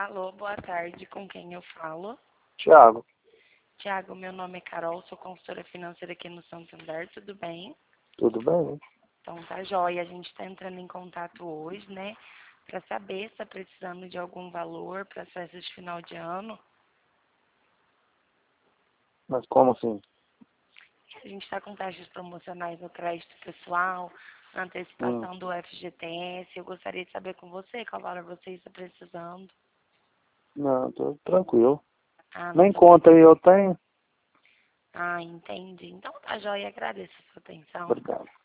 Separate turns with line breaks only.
Alô, boa tarde. Com quem eu falo?
Thiago,
Tiago, meu nome é Carol, sou consultora financeira aqui no Santander, tudo bem?
tudo bem?
Então tá jóia, a gente está entrando em contato hoje, né? Para saber se está precisando de algum valor para as festas de final de ano.
Mas como assim?
A gente está com taxas promocionais no crédito pessoal, na antecipação do FGTS. Eu gostaria de saber com você qual valor você está precisando.
Não, tô tranquilo.
Ah, não
Nem
tá
conta aí
precisando.
eu tenho.
Ah, entendi. Então tá jóia, agradeço a sua atenção.
Obrigado.